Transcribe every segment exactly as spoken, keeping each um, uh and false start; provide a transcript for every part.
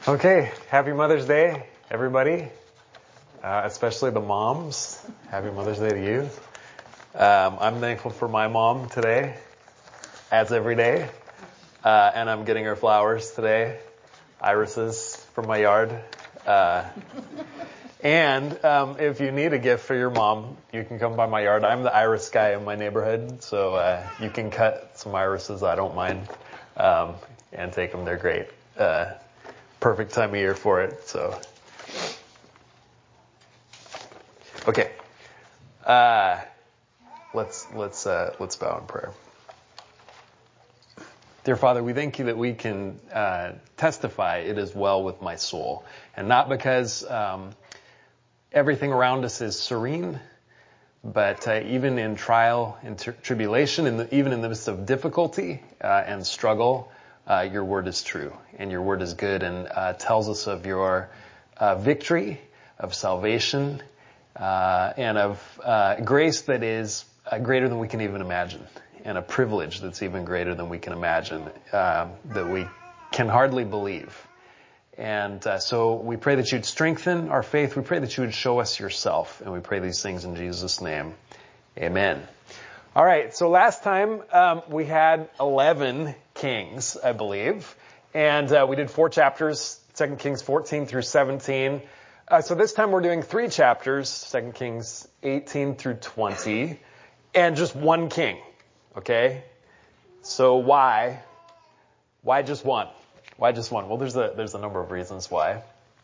Okay, happy Mother's Day, everybody, uh, especially the moms. Happy Mother's Day to you. Um, I'm thankful for my mom today, as every day, uh, and I'm getting her flowers today, irises from my yard. Uh, and um, if you need a gift for your mom, you can come by my yard. I'm the iris guy in my neighborhood, so uh, you can cut some irises. I don't mind, um, and take them. They're great. Uh, Perfect time of year for it, so. Okay. Uh, let's, let's, uh, let's bow in prayer. Dear Father, we thank you that we can, uh, testify it is well with my soul. And not because, um, everything around us is serene, but, uh, even in trial and tri- tribulation, and in even in the midst of difficulty, uh, and struggle, Uh, your word is true, and your word is good, and uh, tells us of your uh, victory, of salvation, uh, and of uh, grace that is uh, greater than we can even imagine, and a privilege that's even greater than we can imagine, uh, that we can hardly believe. And uh, so we pray that you'd strengthen our faith. We pray that you would show us yourself, and we pray these things in Jesus' name. Amen. All right, so last time um, we had eleven kings, I believe, and uh, we did four chapters, Second Kings fourteen through seventeen. Uh, so this time we're doing three chapters, Second Kings eighteen through twenty, and just one king, okay? So why? Why just one? Why just one? Well, there's a there's a number of reasons why.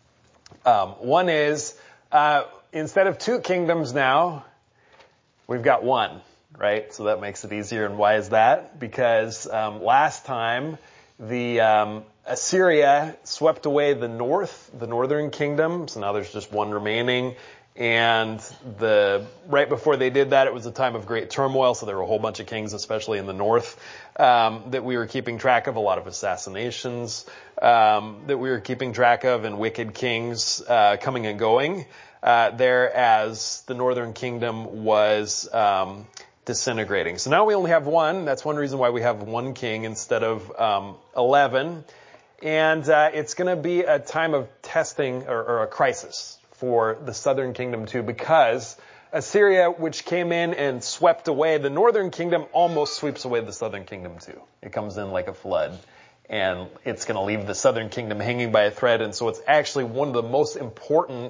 Um, one is, uh, instead of two kingdoms now, we've got one. Right? So that makes it easier. And why is that? Because um, last time the um, Assyria swept away the north, the northern kingdom. So now there's just one remaining. And the right before they did that, it was a time of great turmoil. So there were a whole bunch of kings, especially in the north, um, that we were keeping track of. A lot of assassinations um, that we were keeping track of, and wicked kings uh, coming and going uh, there as the northern kingdom was Um, disintegrating. So now we only have one. That's one reason why we have one king instead of um, eleven. And uh, it's going to be a time of testing or, or a crisis for the southern kingdom too, because Assyria, which came in and swept away, the northern kingdom almost sweeps away the southern kingdom too. It comes in like a flood, and it's going to leave the southern kingdom hanging by a thread. And so it's actually one of the most important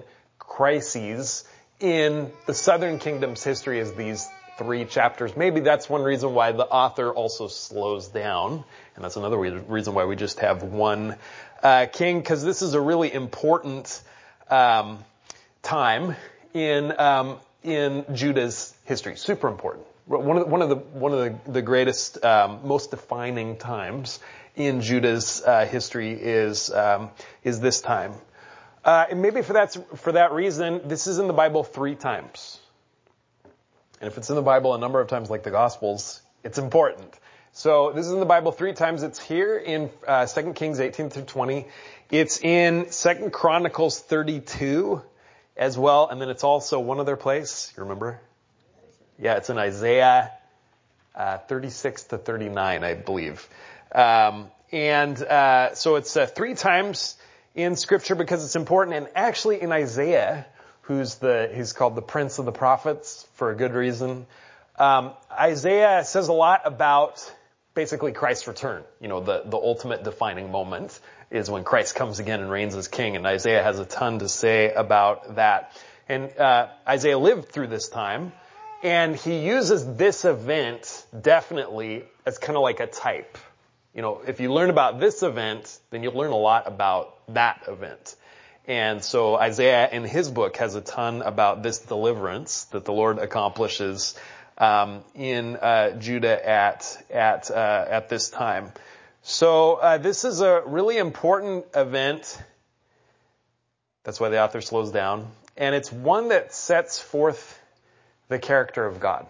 crises in the southern kingdom's history is these three chapters. Maybe that's one reason why the author also slows down. And that's another reason why we just have one uh, king, because this is a really important um, time in um, in Judah's history. Super important. One of the, one of the one of the, the greatest, um, most defining times in Judah's uh, history is um, is this time. Uh, and maybe for that for that reason, this is in the Bible three times. And if it's in the Bible a number of times like the Gospels, it's important. So this is in the Bible three times. It's here in uh, Second Kings eighteen through twenty. It's in Second Chronicles thirty-two as well. And then it's also one other place. You remember? Yeah, it's in Isaiah uh, thirty-six to thirty-nine, I believe. Um, and uh, so it's uh, three times in Scripture because it's important. And actually in Isaiah, who's the, he's called the Prince of the Prophets for a good reason. Um, Isaiah says a lot about basically Christ's return. You know, the, the ultimate defining moment is when Christ comes again and reigns as king. And Isaiah has a ton to say about that. And, uh, Isaiah lived through this time, and he uses this event definitely as kind of like a type. You know, if you learn about this event, then you'll learn a lot about that event. And so Isaiah in his book has a ton about this deliverance that the Lord accomplishes um, in uh, Judah at at uh, at this time. So uh, this is a really important event. That's why the author slows down, and it's one that sets forth the character of God.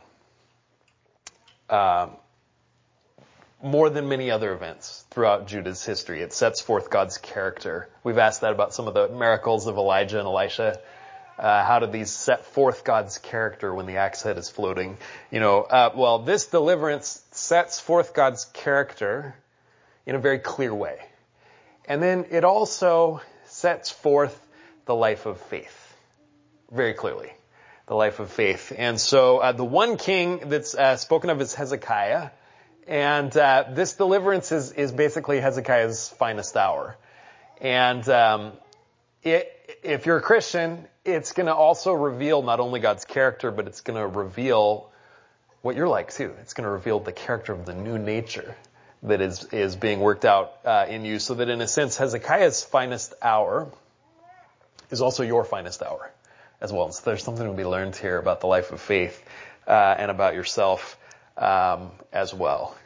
Um, more than many other events throughout Judah's history. It sets forth God's character. We've asked that about some of the miracles of Elijah and Elisha. Uh, how did these set forth God's character when the axe head is floating? You know, uh, well, this deliverance sets forth God's character in a very clear way. And then it also sets forth the life of faith very clearly. The life of faith. And so uh, the one king that's uh, spoken of is Hezekiah. And uh, this deliverance is, is basically Hezekiah's finest hour. And um, it, if you're a Christian, it's going to also reveal not only God's character, but it's going to reveal what you're like too. It's going to reveal the character of the new nature that is is being worked out uh, in you. So that in a sense, Hezekiah's finest hour is also your finest hour as well. So there's something to be learned here about the life of faith uh, and about yourself um, as well.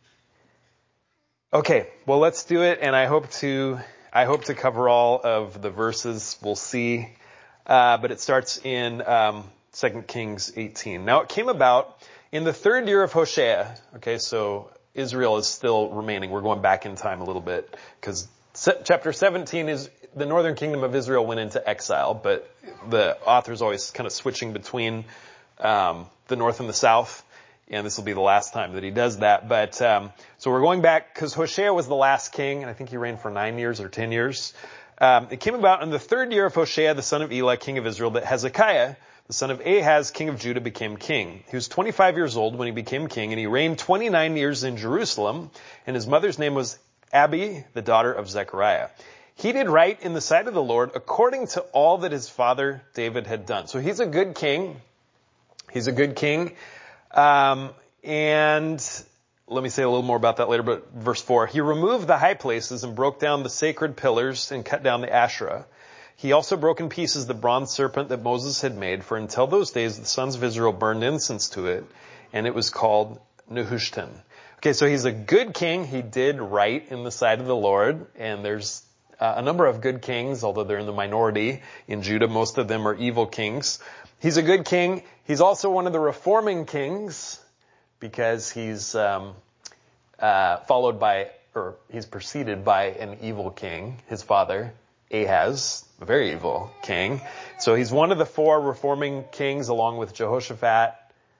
Okay, well, let's do it, and I hope to I hope to cover all of the verses. We'll see, uh, but it starts in um, Second Kings eighteen. Now it came about in the third year of Hoshea. Okay, so Israel is still remaining. We're going back in time a little bit because chapter seventeen is the northern kingdom of Israel went into exile, but the author's always kind of switching between um, the north and the south. And this will be the last time that he does that. But um, so we're going back because Hoshea was the last king, and I think he reigned for nine years or ten years. Um, it came about in the third year of Hoshea, the son of Elah, king of Israel, that Hezekiah, the son of Ahaz, king of Judah, became king. He was twenty-five years old when he became king, and he reigned twenty-nine years in Jerusalem. And his mother's name was Abi, the daughter of Zechariah. He did right in the sight of the Lord according to all that his father David had done. So he's a good king. He's a good king. Um, and let me say a little more about that later, but verse four, he removed the high places and broke down the sacred pillars and cut down the Asherah. He also broke in pieces the bronze serpent that Moses had made, for until those days the sons of Israel burned incense to it, and it was called Nehushtan. Okay, so he's a good king. He did right in the sight of the Lord, and there's uh, a number of good kings, although they're in the minority in Judah. Most of them are evil kings. He's a good king. He's also one of the reforming kings because he's um, uh, followed by, or he's preceded by an evil king, his father, Ahaz, a very evil king. So he's one of the four reforming kings along with Jehoshaphat,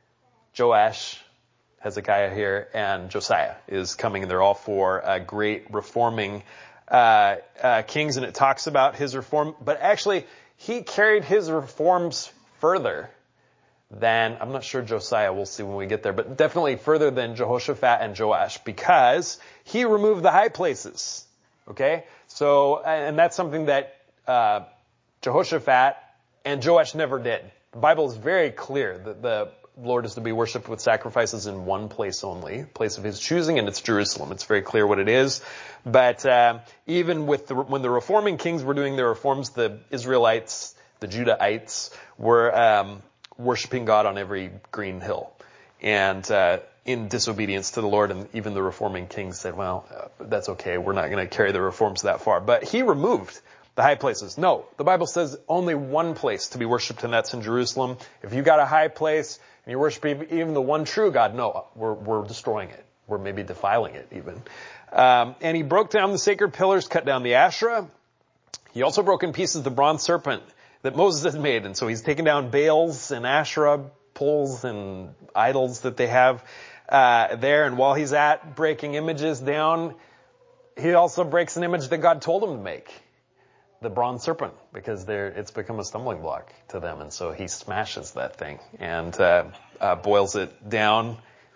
Joash, Hezekiah here, and Josiah is coming. They're all four uh, great reforming uh, uh, kings, and it talks about his reform. But actually, he carried his reforms further than, I'm not sure Josiah, we'll see when we get there, but definitely further than Jehoshaphat and Joash, because he removed the high places. Okay? So, and that's something that uh, Jehoshaphat and Joash never did. The Bible is very clear that the Lord is to be worshipped with sacrifices in one place only, place of his choosing, and it's Jerusalem. It's very clear what it is. But uh, even with the, when the reforming kings were doing their reforms, the Israelites, the Judahites, were um, worshiping God on every green hill, and uh, in disobedience to the Lord. And even the reforming kings said, well, uh, that's okay. We're not going to carry the reforms that far. But he removed the high places. No, the Bible says only one place to be worshipped, and that's in Jerusalem. If you got a high place and you worship even the one true God, no, we're, we're destroying it. We're maybe defiling it even. Um, and he broke down the sacred pillars, cut down the Asherah. He also broke in pieces the bronze serpent that Moses had made. And so he's taken down Baals and Asherah poles and idols that they have uh, there. And while he's at breaking images down, he also breaks an image that God told him to make, the bronze serpent, because they're, it's become a stumbling block to them. And so he smashes that thing and uh, uh, boils it down.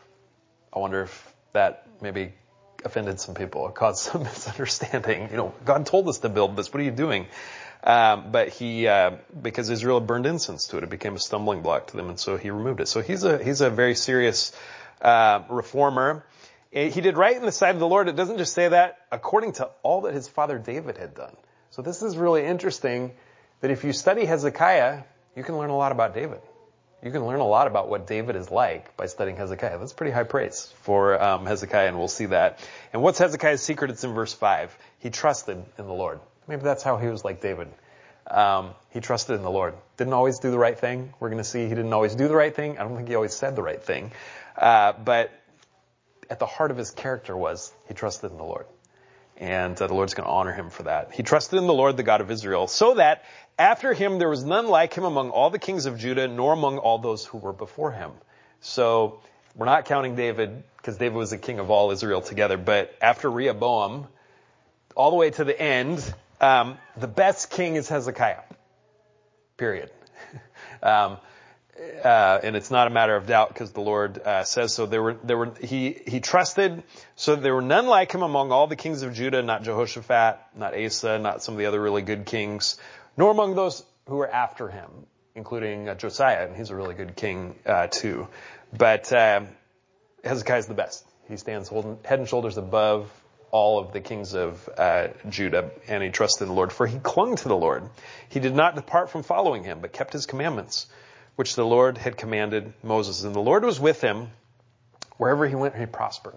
I wonder if that maybe offended some people or caused some misunderstanding. You know, God told us to build this. What are you doing? Um, but he, uh, because Israel had burned incense to it, it became a stumbling block to them, and so he removed it. So he's a he's a very serious uh, reformer. He did right in the sight of the Lord. It doesn't just say that, according to all that his father David had done. So this is really interesting, that if you study Hezekiah, you can learn a lot about David. You can learn a lot about what David is like by studying Hezekiah. That's pretty high praise for um, Hezekiah, and we'll see that. And what's Hezekiah's secret? It's in verse five. He trusted in the Lord. Maybe that's how he was like David. Um, he trusted in the Lord. Didn't always do the right thing. We're going to see he didn't always do the right thing. I don't think he always said the right thing. Uh, but at the heart of his character was he trusted in the Lord. And uh, the Lord's going to honor him for that. He trusted in the Lord, the God of Israel, so that after him there was none like him among all the kings of Judah, nor among all those who were before him. So we're not counting David, because David was the king of all Israel together. But after Rehoboam, all the way to the end, Um, the best king is Hezekiah. Period. um, uh, and it's not a matter of doubt because the Lord uh, says so. There were, there were, he, he trusted, so there were none like him among all the kings of Judah, not Jehoshaphat, not Asa, not some of the other really good kings, nor among those who were after him, including uh, Josiah, and he's a really good king uh, too. But uh, Hezekiah is the best. He stands holding, head and shoulders above all of the kings of uh, Judah, and he trusted in the Lord, for he clung to the Lord. He did not depart from following him, but kept his commandments, which the Lord had commanded Moses. And the Lord was with him. Wherever he went, he prospered.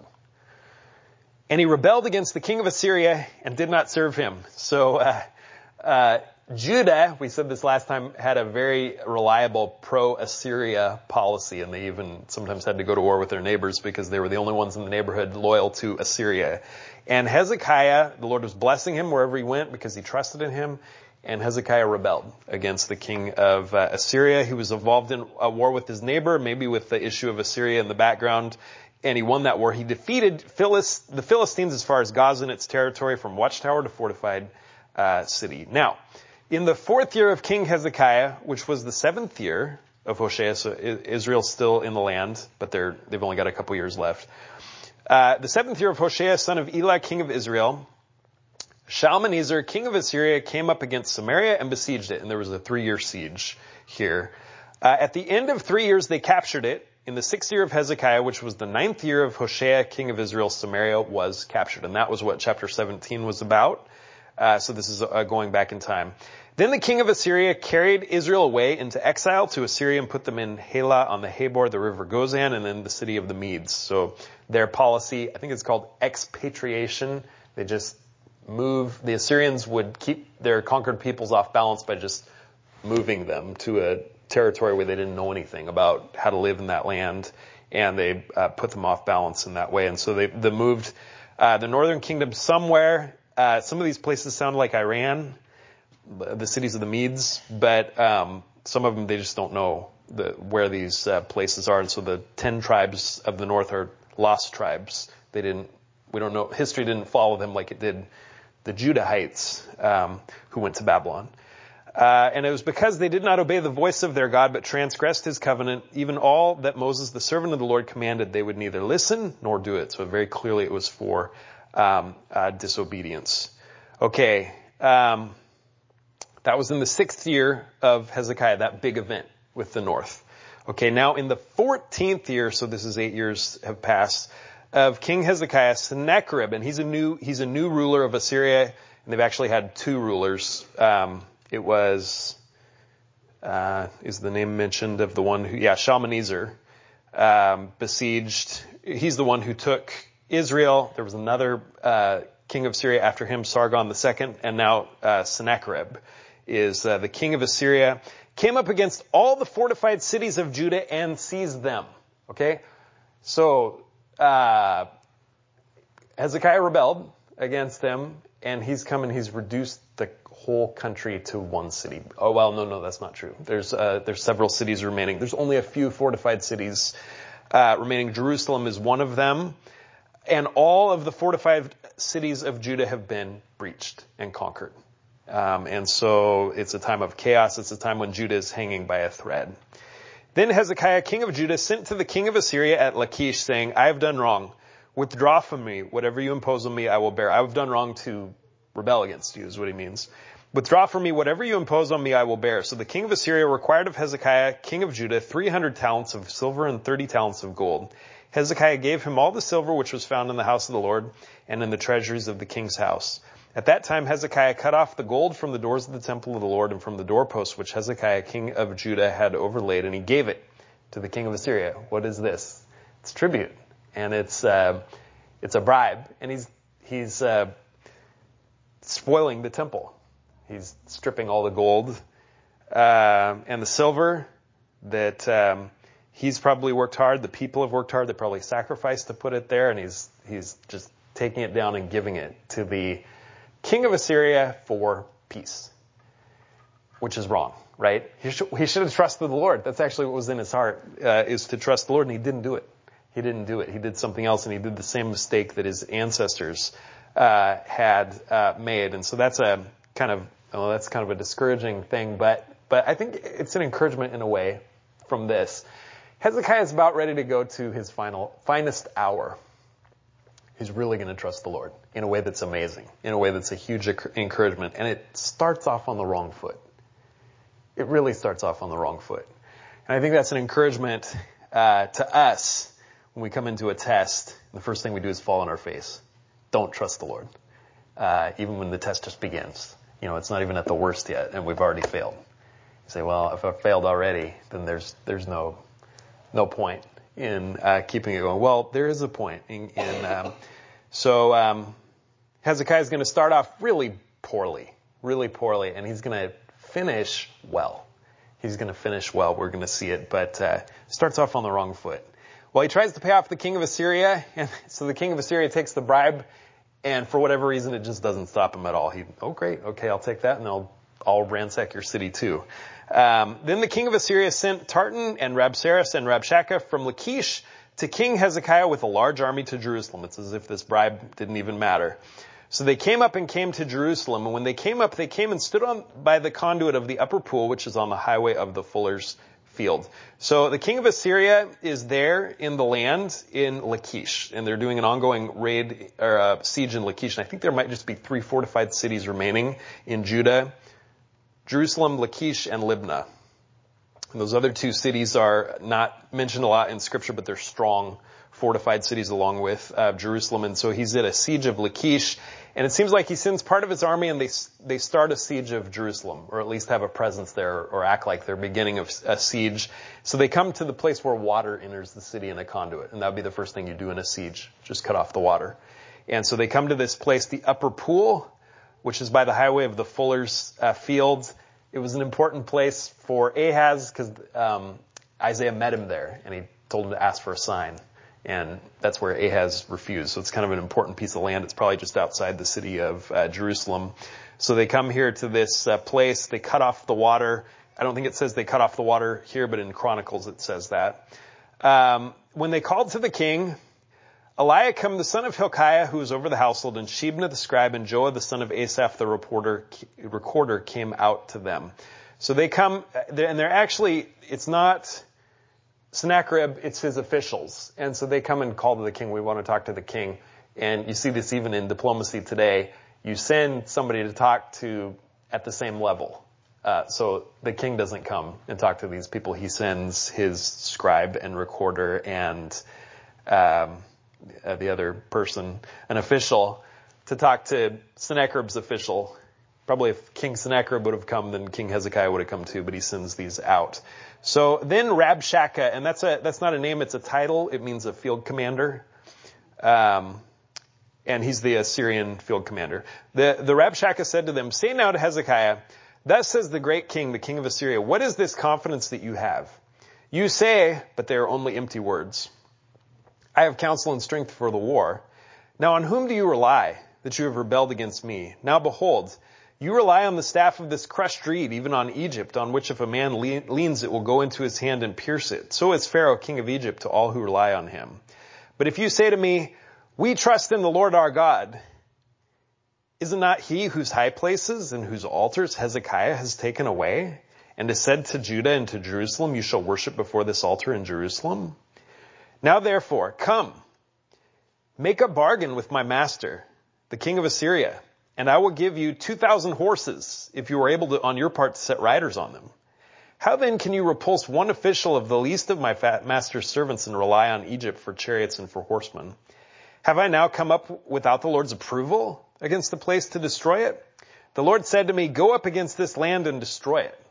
And he rebelled against the king of Assyria and did not serve him. So uh, uh, Judah, we said this last time, had a very reliable pro-Assyria policy, and they even sometimes had to go to war with their neighbors because they were the only ones in the neighborhood loyal to Assyria. And Hezekiah, the Lord was blessing him wherever he went because he trusted in him. And Hezekiah rebelled against the king of uh, Assyria. He was involved in a war with his neighbor, maybe with the issue of Assyria in the background, and he won that war. He defeated Philist- the Philistines as far as Gaza and its territory, from watchtower to fortified uh, city. Now, in the fourth year of King Hezekiah, which was the seventh year of Hoshea, so Israel's still in the land, but they're, they've only got a couple years left. Uh, the seventh year of Hoshea, son of Elah, king of Israel, Shalmaneser, king of Assyria, came up against Samaria and besieged it. And there was a three-year siege here. Uh, at the end of three years, they captured it. In the sixth year of Hezekiah, which was the ninth year of Hoshea, king of Israel, Samaria was captured. And that was what chapter seventeen was about. Uh, so this is uh, going back in time. Then the king of Assyria carried Israel away into exile to Assyria and put them in Halah on the Habor, the river Gozan, and then the city of the Medes. So their policy, I think it's called expatriation. They just move, the Assyrians would keep their conquered peoples off balance by just moving them to a territory where they didn't know anything about how to live in that land, and they uh, put them off balance in that way. And so they, they moved uh, the northern kingdom somewhere. Uh, some of these places sound like Iran, the cities of the Medes, but um, some of them they just don't know the, where these uh, places are. And so the ten tribes of the north are lost tribes. They didn't, we don't know, history didn't follow them like it did the Judahites um, who went to Babylon. Uh, and it was because they did not obey the voice of their God, but transgressed his covenant, even all that Moses, the servant of the Lord, commanded, they would neither listen nor do it. So very clearly it was for um, uh, disobedience. Okay, um, that was in the sixth year of Hezekiah, that big event with the north. Okay, now in the fourteenth year, so this is eight years have passed, of King Hezekiah, Sennacherib, and he's a new he's a new ruler of Assyria, and they've actually had two rulers. Um, it was uh, is the name mentioned of the one who yeah Shalmaneser um, besieged. He's the one who took Israel. There was another uh, king of Syria after him, Sargon the second, and now uh, Sennacherib is uh, the king of Assyria. Came up against all the fortified cities of Judah and seized them. Okay, so. Uh, Hezekiah rebelled against them, and he's come and he's reduced the whole country to one city. Oh, well, no, no, that's not true. There's, uh, there's several cities remaining. There's only a few fortified cities, uh, remaining. Jerusalem is one of them, and all of the fortified cities of Judah have been breached and conquered. Um, and so it's a time of chaos. It's a time when Judah is hanging by a thread. Then Hezekiah, king of Judah, sent to the king of Assyria at Lachish, saying, I have done wrong. Withdraw from me. Whatever you impose on me, I will bear. I have done wrong to rebel against you, is what he means. Withdraw from me. Whatever you impose on me, I will bear. So the king of Assyria required of Hezekiah, king of Judah, three hundred talents of silver and thirty talents of gold. Hezekiah gave him all the silver which was found in the house of the Lord and in the treasuries of the king's house. At that time, Hezekiah cut off the gold from the doors of the temple of the Lord and from the doorposts which Hezekiah, king of Judah, had overlaid, and he gave it to the king of Assyria. What is this? It's tribute, and it's uh, it's a bribe, and he's he's uh, spoiling the temple. He's stripping all the gold uh, and the silver that um, he's probably worked hard. The people have worked hard. They probably sacrificed to put it there, and he's he's just taking it down and giving it to the king of Assyria for peace, which is wrong, right? He should, he should have trusted the Lord. That's actually what was in his heart, uh, is to trust the Lord, and he didn't do it. He didn't do it. He did something else, and he did the same mistake that his ancestors uh, had uh, made. And so that's a kind of, oh, that's kind of a discouraging thing, but, but I think it's an encouragement in a way from this. Hezekiah is about ready to go to his final, finest hour. He's really going to trust the Lord in a way that's amazing, in a way that's a huge encouragement. And it starts off on the wrong foot. It really starts off on the wrong foot. And I think that's an encouragement uh, to us when we come into a test. The first thing we do is fall on our face. Don't trust the Lord. Uh, even when the test just begins. You know, it's not even at the worst yet, and we've already failed. You say, well, if I've failed already, then there's there's no no point in uh, keeping it going. Well, there is a point. In, in um, so um, Hezekiah is going to start off really poorly, really poorly, and he's going to finish well. He's going to finish well. We're going to see it, but uh, starts off on the wrong foot. Well, he tries to pay off the king of Assyria, and so the king of Assyria takes the bribe, and for whatever reason, it just doesn't stop him at all. He, oh, great, okay, I'll take that, and I'll, I'll ransack your city too. Um, then the king of Assyria sent Tartan and Rabsaris and Rabshakeh from Lachish to King Hezekiah with a large army to Jerusalem. It's as if this bribe didn't even matter. So they came up and came to Jerusalem, and when they came up, they came and stood on by the conduit of the upper pool, which is on the highway of the fuller's field. So the king of Assyria is there in the land in Lachish, and they're doing an ongoing raid or uh, siege in Lachish. And I think there might just be three fortified cities remaining in Judah: Jerusalem, Lachish, and Libnah. And those other two cities are not mentioned a lot in Scripture, but they're strong fortified cities along with uh, Jerusalem. And so he's at a siege of Lachish, and it seems like he sends part of his army, and they they start a siege of Jerusalem, or at least have a presence there, or act like they're beginning of a siege. So they come to the place where water enters the city in a conduit, and that would be the first thing you do in a siege, just cut off the water. And so they come to this place, the upper pool, which is by the highway of the fuller's uh, field. It was an important place for Ahaz because um, Isaiah met him there, and he told him to ask for a sign. And that's where Ahaz refused. So it's kind of an important piece of land. It's probably just outside the city of uh, Jerusalem. So they come here to this uh, place. They cut off the water. I don't think it says they cut off the water here, but in Chronicles it says that. Um, when they called to the king, Eliakim, the son of Hilkiah, who was over the household, and Shebna the scribe, and Joah the son of Asaph the reporter, recorder came out to them. So they come, and they're actually, it's not Sennacherib, it's his officials. And so they come and call to the king. We want to talk to the king. And you see this even in diplomacy today. You send somebody to talk to at the same level. Uh, so the king doesn't come and talk to these people. He sends his scribe and recorder and um, uh, the other person, an official, to talk to Sennacherib's official. Probably if King Sennacherib would have come, then King Hezekiah would have come too, but he sends these out. So then Rabshakeh, and that's a that's not a name, it's a title. It means a field commander. Um, and he's the Assyrian field commander. The, the Rabshakeh said to them, "Say now to Hezekiah, thus says the great king, the king of Assyria, what is this confidence that you have? You say, but they are only empty words. I have counsel and strength for the war. Now on whom do you rely that you have rebelled against me? Now behold, you rely on the staff of this crushed reed, even on Egypt, on which if a man leans it will go into his hand and pierce it. So is Pharaoh, king of Egypt, to all who rely on him. But if you say to me, we trust in the Lord our God, is it not he whose high places and whose altars Hezekiah has taken away, and has said to Judah and to Jerusalem, you shall worship before this altar in Jerusalem? Now therefore, come, make a bargain with my master, the king of Assyria, and I will give you two thousand horses, if you are able to, on your part, to set riders on them. How then can you repulse one official of the least of my master's servants and rely on Egypt for chariots and for horsemen? Have I now come up without the Lord's approval against the place to destroy it? The Lord said to me, go up against this land and destroy it."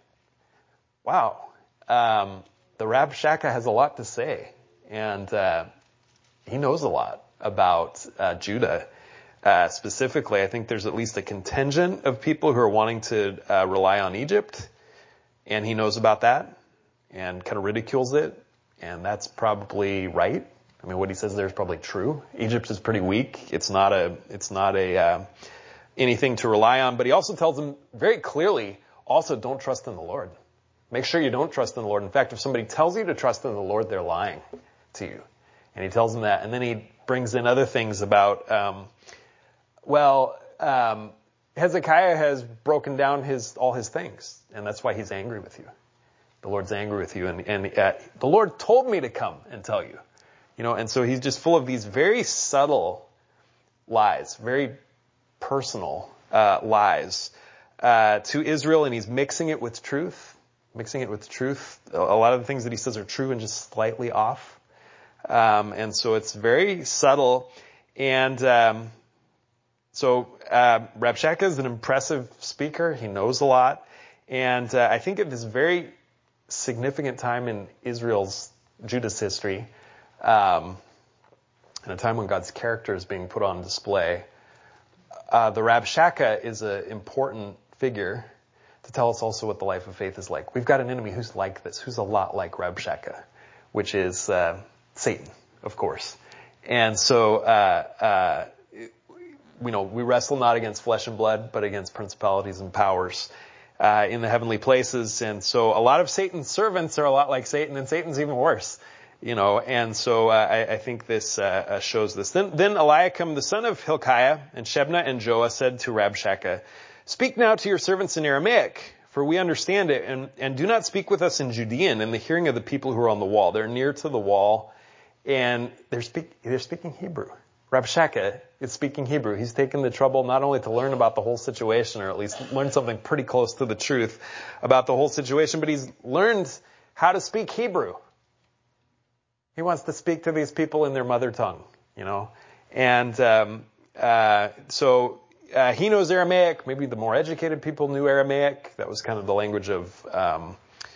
Wow. Um, the Rabshakeh has a lot to say, and uh, he knows a lot about uh, Judah. Uh, specifically, I think there's at least a contingent of people who are wanting to uh, rely on Egypt, and he knows about that and kind of ridicules it, and that's probably right. I mean, what he says there is probably true. Egypt is pretty weak. It's not a, it's not a uh, anything to rely on. But he also tells them very clearly, also don't trust in the Lord. Make sure you don't trust in the Lord. In fact, if somebody tells you to trust in the Lord, they're lying to you. And he tells them that, and then he brings in other things about. Um, Well, um, Hezekiah has broken down his all his things, and that's why he's angry with you. The Lord's angry with you, and, and uh, the Lord told me to come and tell you. You know, and so he's just full of these very subtle lies, very personal uh, lies uh, to Israel, and he's mixing it with truth, mixing it with truth. A lot of the things that he says are true and just slightly off. Um, and so it's very subtle. And um, so uh, Rabshakeh is an impressive speaker. He knows a lot. And uh, I think at this very significant time in Israel's, Judah's history, um, in a time when God's character is being put on display, uh, the Rabshakeh is an important figure to tell us also what the life of faith is like. We've got an enemy who's like this, who's a lot like Rabshakeh, which is uh, Satan, of course. And so, uh, uh, you know, we wrestle not against flesh and blood, but against principalities and powers uh, in the heavenly places. And so a lot of Satan's servants are a lot like Satan, and Satan's even worse. You know, and so uh, I, I think this uh, uh, shows this. Then, then Eliakim, the son of Hilkiah, and Shebna and Joah said to Rabshakeh, "Speak now to your servants in Aramaic, for we understand it, and, and do not speak with us in Judean in the hearing of the people who are on the wall." They're near to the wall, and they're, speak, they're speaking Hebrew. Rabshakeh is speaking Hebrew. He's taken the trouble not only to learn about the whole situation, or at least learn something pretty close to the truth about the whole situation, but he's learned how to speak Hebrew. He wants to speak to these people in their mother tongue, you know. And um, uh, so uh, he knows Aramaic. Maybe the more educated people knew Aramaic. That was kind of the language of um,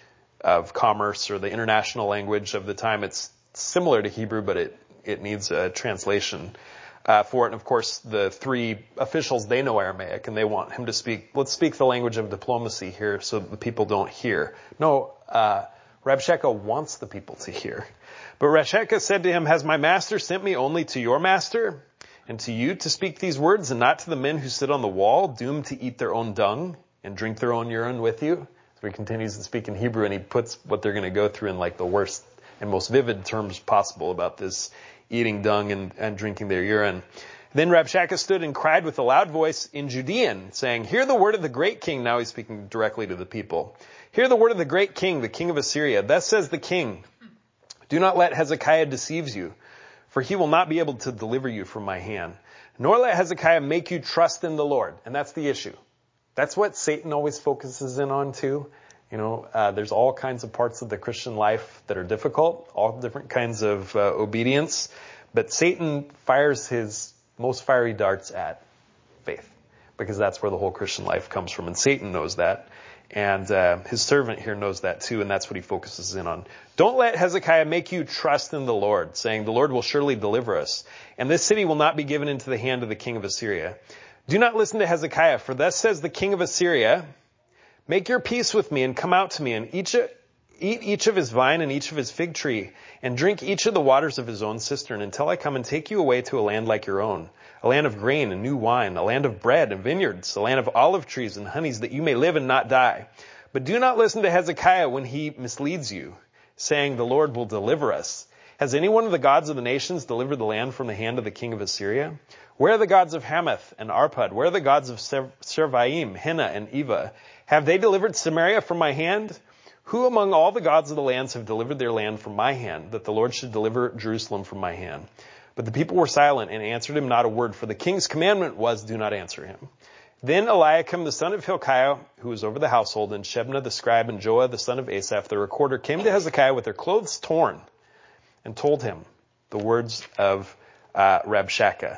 of commerce, or the international language of the time. It's similar to Hebrew, but it, it needs a translation uh, for it. And of course, the three officials, they know Aramaic, and they want him to speak, let's speak the language of diplomacy here so that the people don't hear. No, uh, Rabshakeh wants the people to hear. But Rabshakeh said to him, "Has my master sent me only to your master and to you to speak these words, and not to the men who sit on the wall, doomed to eat their own dung and drink their own urine with you?" So he continues to speak in Hebrew, and he puts what they're going to go through in like the worst and most vivid terms possible about this eating dung and, and drinking their urine. Then Rabshakeh stood and cried with a loud voice in Judean, saying, "Hear the word of the great king." Now he's speaking directly to the people. "Hear the word of the great king, the king of Assyria. Thus says the king, do not let Hezekiah deceive you, for he will not be able to deliver you from my hand. Nor let Hezekiah make you trust in the Lord." And that's the issue. That's what Satan always focuses in on too. You know, uh, there's all kinds of parts of the Christian life that are difficult, all different kinds of uh, obedience. But Satan fires his most fiery darts at faith, because that's where the whole Christian life comes from. And Satan knows that. And uh, his servant here knows that too, and that's what he focuses in on. "Don't let Hezekiah make you trust in the Lord, saying, the Lord will surely deliver us, and this city will not be given into the hand of the king of Assyria. Do not listen to Hezekiah, for thus says the king of Assyria, make your peace with me and come out to me, and each, eat each of his vine and each of his fig tree, and drink each of the waters of his own cistern, until I come and take you away to a land like your own, a land of grain and new wine, a land of bread and vineyards, a land of olive trees and honeys, that you may live and not die. But do not listen to Hezekiah when he misleads you, saying, the Lord will deliver us. Has any one of the gods of the nations delivered the land from the hand of the king of Assyria? Where are the gods of Hamath and Arpad? Where are the gods of Servaim, Hena, and Eva? Have they delivered Samaria from my hand? Who among all the gods of the lands have delivered their land from my hand, that the Lord should deliver Jerusalem from my hand? But the people were silent and answered him not a word, for the king's commandment was, do not answer him. Then Eliakim, the son of Hilkiah, who was over the household, and Shebna the scribe, and Joah the son of Asaph, the recorder, came to Hezekiah with their clothes torn, and told him the words of uh, Rabshakeh.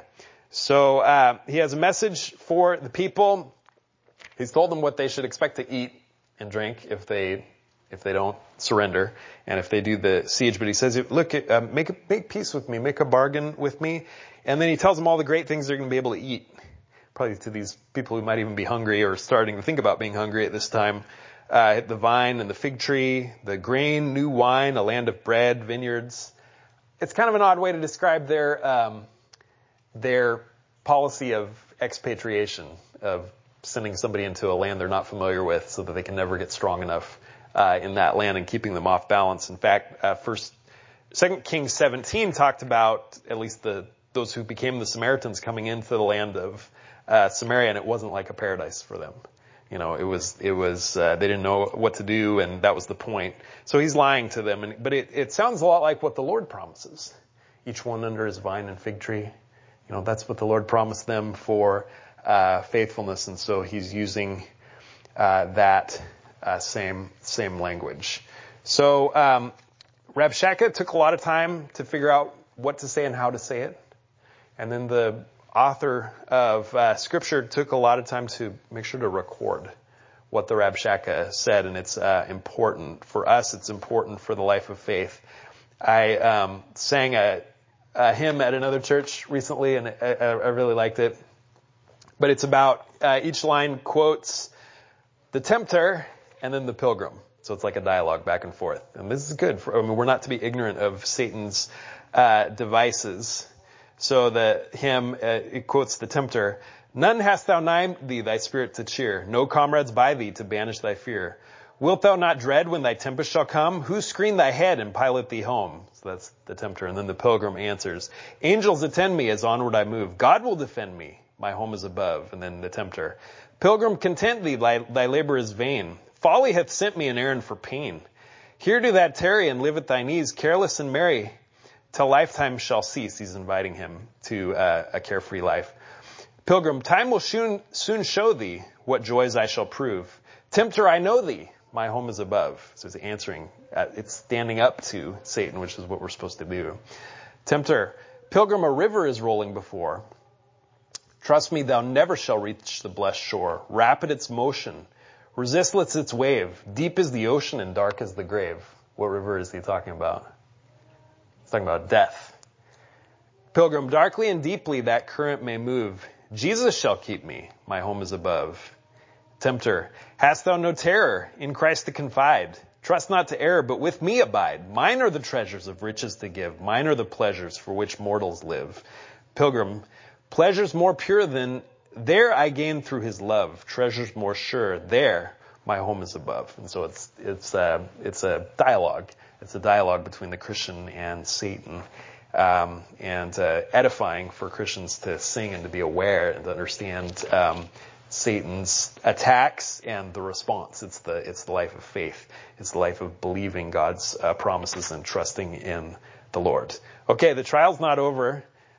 So uh, he has a message for the people. He's told them what they should expect to eat and drink if they if they don't surrender and if they do the siege. But he says, look, uh, make a, make peace with me, make a bargain with me. And then he tells them all the great things they're going to be able to eat. Probably to these people who might even be hungry or starting to think about being hungry at this time. Uh, the vine and the fig tree, the grain, new wine, a land of bread, vineyards. It's kind of an odd way to describe their um, their policy of expatriation, of sending somebody into a land they're not familiar with so that they can never get strong enough uh, in that land and keeping them off balance. In fact, uh, first, Second Kings seventeen talked about at least the those who became the Samaritans coming into the land of uh, Samaria, and it wasn't like a paradise for them. You know, it was, it was, uh, they didn't know what to do, and that was the point. So he's lying to them, and, but it, it sounds a lot like what the Lord promises. Each one under his vine and fig tree. You know, that's what the Lord promised them for, uh, faithfulness, and so he's using, uh, that, uh, same, same language. So, um, Rabshakeh took a lot of time to figure out what to say and how to say it. And then the author of uh, Scripture took a lot of time to make sure to record what the Rabshakeh said, and it's uh, important. For us, it's important for the life of faith. I um, sang a, a hymn at another church recently, and I, I really liked it. But it's about, uh, each line quotes the tempter and then the pilgrim. So it's like a dialogue back and forth. And this is good. For, I mean, we're not to be ignorant of Satan's uh, devices. So the hymn, uh, it quotes the tempter, "None hast thou nigh thee, thy spirit to cheer. No comrades by thee to banish thy fear. Wilt thou not dread when thy tempest shall come? Who screen thy head and pilot thee home?" So that's the tempter. And then the pilgrim answers, "Angels attend me as onward I move. God will defend me. My home is above." And then the tempter, "Pilgrim, content thee, thy, thy labor is vain. Folly hath sent me an errand for pain. Here do thou tarry and live at thine ease, careless and merry, till lifetime shall cease." He's inviting him to uh, a carefree life. "Pilgrim, time will soon, soon show thee what joys I shall prove. Tempter, I know thee. My home is above." So it's answering, uh, it's standing up to Satan, which is what we're supposed to do. Tempter, "Pilgrim, a river is rolling before. Trust me, thou never shall reach the blessed shore. Rapid its motion, resistless its wave. Deep is the ocean and dark is the grave." What river is he talking about? He's talking about death. "Pilgrim, darkly and deeply that current may move. Jesus shall keep me. My home is above." Tempter, "Hast thou no terror in Christ to confide? Trust not to error, but with me abide. Mine are the treasures of riches to give. Mine are the pleasures for which mortals live." Pilgrim, "Pleasures more pure than there I gain through his love. Treasures more sure, there my home is above." And so it's it's uh, it's a dialogue. It's a dialogue between the Christian and Satan, um, and uh, edifying for Christians to sing and to be aware and to understand um, Satan's attacks and the response. It's the it's the life of faith. It's the life of believing God's uh, promises and trusting in the Lord. Okay, the trial's not over.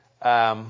Um,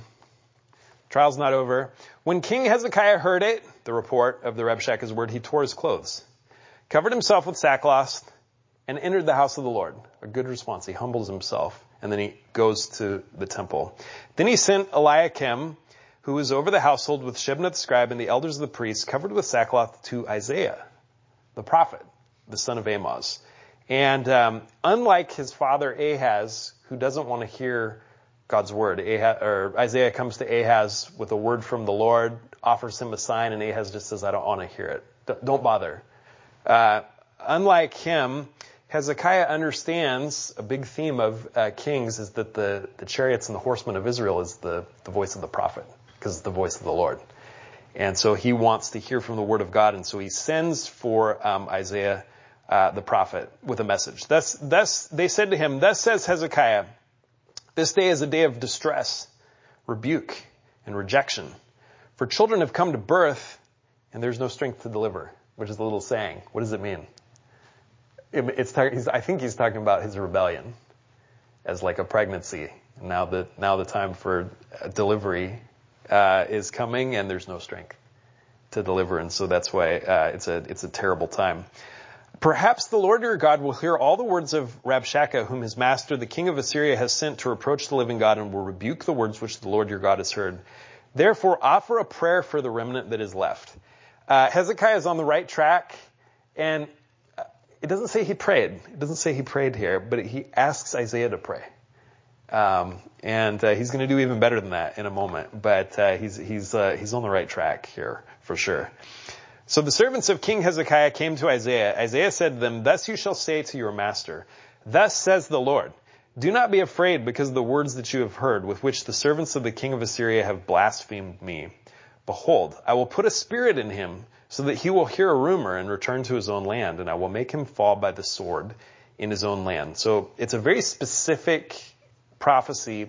Trial's not over. When King Hezekiah heard it, the report of the Rabshakeh's word, he tore his clothes, covered himself with sackcloth, and entered the house of the Lord. A good response. He humbles himself, and then he goes to the temple. Then he sent Eliakim, who was over the household, with Shebna the scribe and the elders of the priests, covered with sackcloth, to Isaiah, the prophet, the son of Amoz. And um, unlike his father Ahaz, who doesn't want to hear God's word, Ahaz, or Isaiah comes to Ahaz with a word from the Lord, offers him a sign, and Ahaz just says, "I don't want to hear it. D- don't bother." Uh, unlike him, Hezekiah understands a big theme of uh, Kings is that the, the chariots and the horsemen of Israel is the, the voice of the prophet, because it's the voice of the Lord. And so he wants to hear from the word of God, and so he sends for um, Isaiah uh, the prophet with a message. Thus, thus they said to him, "Thus says Hezekiah, this day is a day of distress, rebuke, and rejection. For children have come to birth, and there's no strength to deliver," which is a little saying. What does it mean? It, it's he's, I think he's talking about his rebellion as like a pregnancy. Now the now the time for delivery uh, is coming, and there's no strength to deliver, and so that's why uh, it's a it's a terrible time. "Perhaps the Lord your God will hear all the words of Rabshakeh, whom his master, the king of Assyria, has sent to reproach the living God, and will rebuke the words which the Lord your God has heard. Therefore, offer a prayer for the remnant that is left." Uh, Hezekiah is on the right track, and it doesn't say he prayed. It doesn't say he prayed here, but he asks Isaiah to pray. Um, and uh, he's going to do even better than that in a moment, but uh, he's he's uh, he's on the right track here for sure. So the servants of King Hezekiah came to Isaiah. Isaiah said to them, "Thus you shall say to your master, thus says the Lord, do not be afraid because of the words that you have heard, with which the servants of the king of Assyria have blasphemed me. Behold, I will put a spirit in him, so that he will hear a rumor and return to his own land, and I will make him fall by the sword in his own land." So it's a very specific prophecy. It's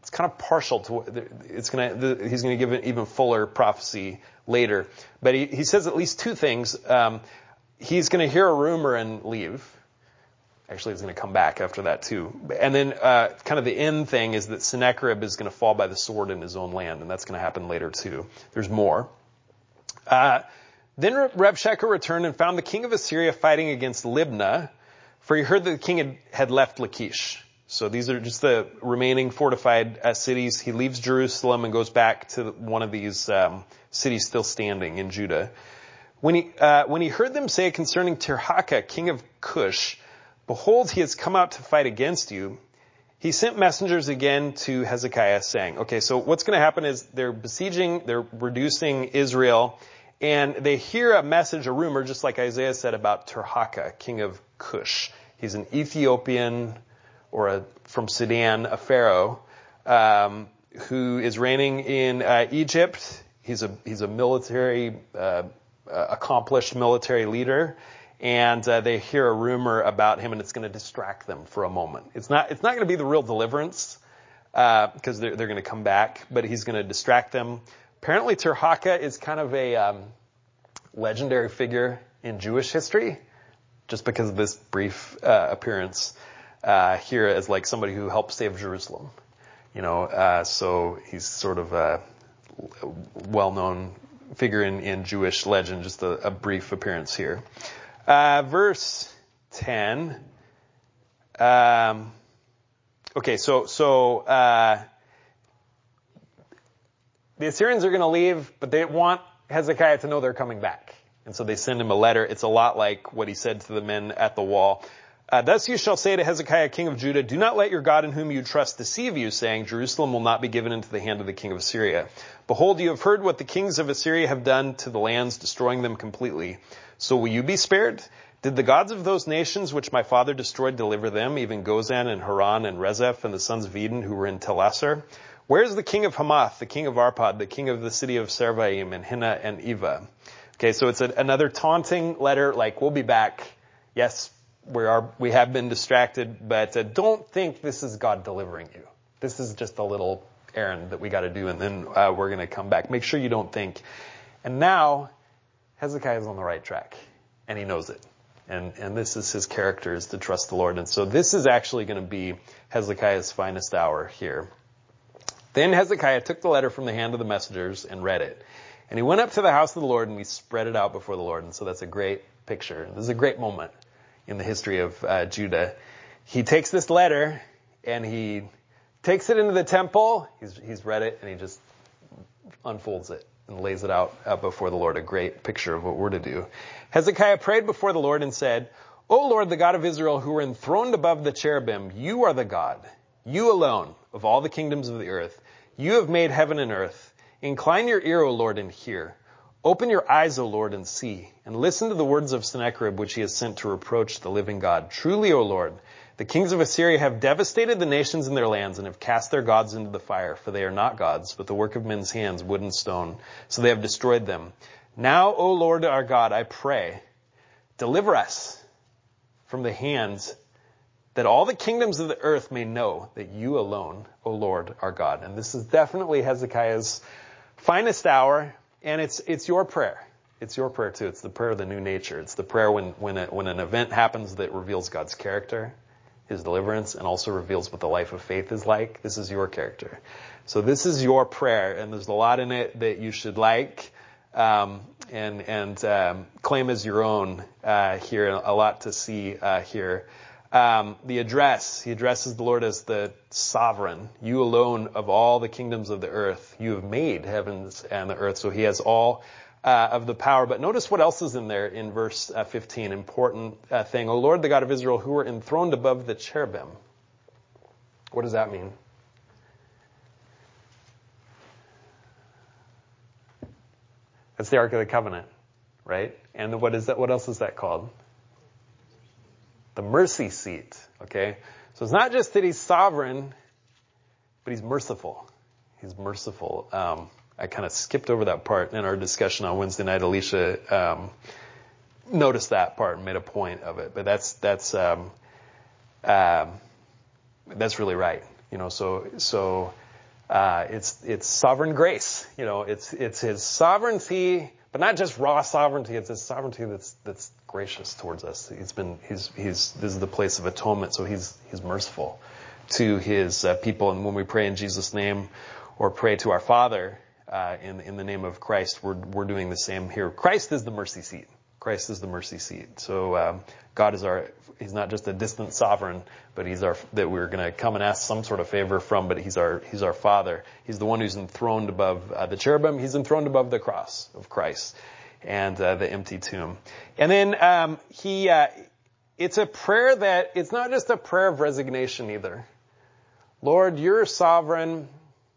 it's kind of partial to, it's going to, he's going to give an even fuller prophecy later. But he, he says at least two things. Um, he's going to hear a rumor and leave. Actually, he's going to come back after that too. And then uh, kind of the end thing is that Sennacherib is going to fall by the sword in his own land, and that's going to happen later too. There's more. Uh, then Rabshakeh returned and found the king of Assyria fighting against Libnah, for he heard that the king had, had left Lachish. So these are just the remaining fortified uh, cities. He leaves Jerusalem and goes back to one of these um, cities still standing in Judah. When he uh, when he heard them say concerning Tirhakah, king of Cush, behold, he has come out to fight against you, he sent messengers again to Hezekiah saying, okay, so what's going to happen is they're besieging, they're reducing Israel, and they hear a message, a rumor, just like Isaiah said about Tirhakah, king of Cush. He's an Ethiopian or a, from Sudan, a pharaoh, um, who is reigning in uh, Egypt. He's a he's a military, uh, uh, accomplished military leader, and uh, they hear a rumor about him, and it's going to distract them for a moment. It's not it's not going to be the real deliverance because uh, they're they're going to come back, but he's going to distract them. Apparently, Tirhakah is kind of a um, legendary figure in Jewish history, just because of this brief uh, appearance. Uh, here as like somebody who helped save Jerusalem, you know, uh, so he's sort of a well-known figure in, in Jewish legend, just a, a brief appearance here. Uh, verse ten. Um, okay, so, so, uh, the Assyrians are going to leave, but they want Hezekiah to know they're coming back. And so they send him a letter. It's a lot like what he said to the men at the wall. Uh, Thus you shall say to Hezekiah, king of Judah, do not let your God in whom you trust deceive you, saying, Jerusalem will not be given into the hand of the king of Assyria. Behold, you have heard what the kings of Assyria have done to the lands, destroying them completely. So will you be spared? Did the gods of those nations which my father destroyed deliver them, even Gozan and Haran and Rezeph and the sons of Eden who were in Telassar? Where is the king of Hamath, the king of Arpad, the king of the city of Servaim and Hina and Eva? Okay, so it's a, another taunting letter, like, we'll be back. Yes, we are, we have been distracted, but uh, don't think this is God delivering you. This is just a little errand that we got to do, and then uh, we're going to come back. Make sure you don't think. And now, Hezekiah is on the right track, and he knows it. And, and this is his character, is to trust the Lord. And so this is actually going to be Hezekiah's finest hour here. Then Hezekiah took the letter from the hand of the messengers and read it. And he went up to the house of the Lord, and he spread it out before the Lord. And so that's a great picture. This is a great moment in the history of uh, Judah. He takes this letter, and he takes it into the temple. He's, he's read it, and he just unfolds it and lays it out uh, before the Lord. A great picture of what we're to do. Hezekiah prayed before the Lord and said, O Lord, the God of Israel, who are enthroned above the cherubim, you are the God, you alone, of all the kingdoms of the earth. You have made heaven and earth. Incline your ear, O Lord, and hear. Open your eyes, O Lord, and see, and listen to the words of Sennacherib, which he has sent to reproach the living God. Truly, O Lord, the kings of Assyria have devastated the nations in their lands and have cast their gods into the fire, for they are not gods, but the work of men's hands, wood and stone. So they have destroyed them. Now, O Lord our God, I pray, deliver us from the hands, that all the kingdoms of the earth may know that you alone, O Lord our God. And this is definitely Hezekiah's finest hour. And it's it's your prayer. It's your prayer too. It's the prayer of the new nature. It's the prayer when when a, when an event happens that reveals God's character, his deliverance, and also reveals what the life of faith is like. This is your character. So this is your prayer, and there's a lot in it that you should like um, and and um, claim as your own uh, here. A lot to see uh, here. Um, the address, he addresses the Lord as the sovereign. You alone of all the kingdoms of the earth, you have made heavens and the earth. So he has all uh, of the power. But notice what else is in there in verse uh, fifteen. Important uh, thing. O Lord, the God of Israel, who are enthroned above the cherubim. What does that mean? That's the Ark of the Covenant, right? And what is that? What else is that called? The mercy seat, okay? So it's not just that he's sovereign, but he's merciful. He's merciful. Um, I kind of skipped over that part in our discussion on Wednesday night. Alicia um, noticed that part and made a point of it. But that's that's um, um, that's really right. You know, so so Uh, it's it's sovereign grace. You know, it's it's his sovereignty, but not just raw sovereignty. It's his sovereignty that's that's gracious towards us. He's been he's he's this is the place of atonement, so he's he's merciful to his uh, people. And when we pray in Jesus' name or pray to our Father uh, in in the name of Christ, we're we're doing the same here. Christ is the mercy seat. Christ is the mercy seat. So um, God is our, he's not just a distant sovereign, but he's our, that we're going to come and ask some sort of favor from, but he's our, he's our Father. He's the one who's enthroned above uh, the cherubim. He's enthroned above the cross of Christ and uh, the empty tomb. And then um, he, uh, it's a prayer that, it's not just a prayer of resignation either. Lord, you're sovereign,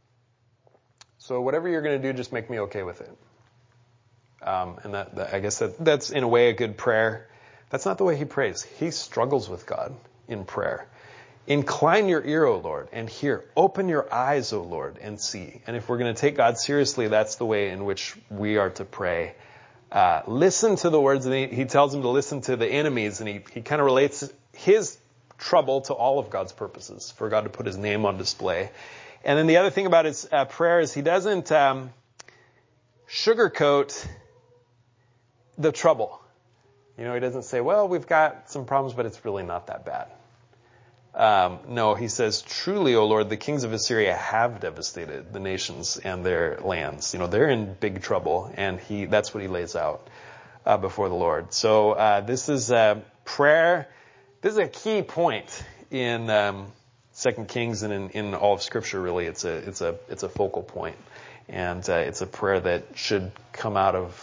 so whatever you're going to do, just make me okay with it. Um, and that, that, I guess that, that's in a way a good prayer. That's not the way he prays. He struggles with God in prayer. Incline your ear, O Lord, and hear. Open your eyes, O Lord, and see. And if we're going to take God seriously, that's the way in which we are to pray. Uh, listen to the words, and he, he tells him to listen to the enemies, and he, he kind of relates his trouble to all of God's purposes, for God to put his name on display. And then the other thing about his uh, prayer is he doesn't um, sugarcoat the trouble. You know, he doesn't say, well, we've got some problems, but it's really not that bad. Um, no, he says, truly, O Lord, the kings of Assyria have devastated the nations and their lands. You know, they're in big trouble, and he that's what he lays out uh, before the Lord. So uh, this is a prayer. This is a key point in um, Second Kings and in, in all of Scripture, really. It's a, it's a, it's a focal point. And uh, it's a prayer that should come out of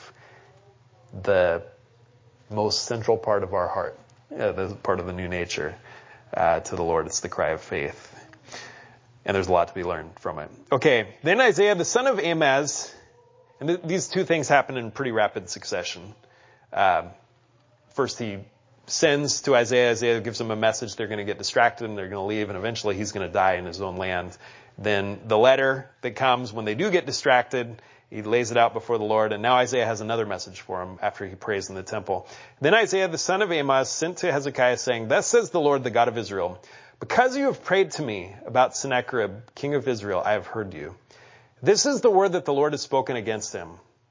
the most central part of our heart, uh, the part of the new nature uh, to the Lord. It's the cry of faith. And there's a lot to be learned from it. Okay, then Isaiah, the son of Amoz, and th- these two things happen in pretty rapid succession. Um, first he sends to Isaiah. Isaiah gives him a message. They're going to get distracted and they're going to leave, and eventually he's going to die in his own land. Then the letter that comes when they do get distracted, he lays it out before the Lord, and now Isaiah has another message for him after he prays in the temple. Then Isaiah, the son of Amoz, sent to Hezekiah, saying, thus says the Lord, the God of Israel, because you have prayed to me about Sennacherib, king of Israel, I have heard you. This is the word that the Lord has spoken against him.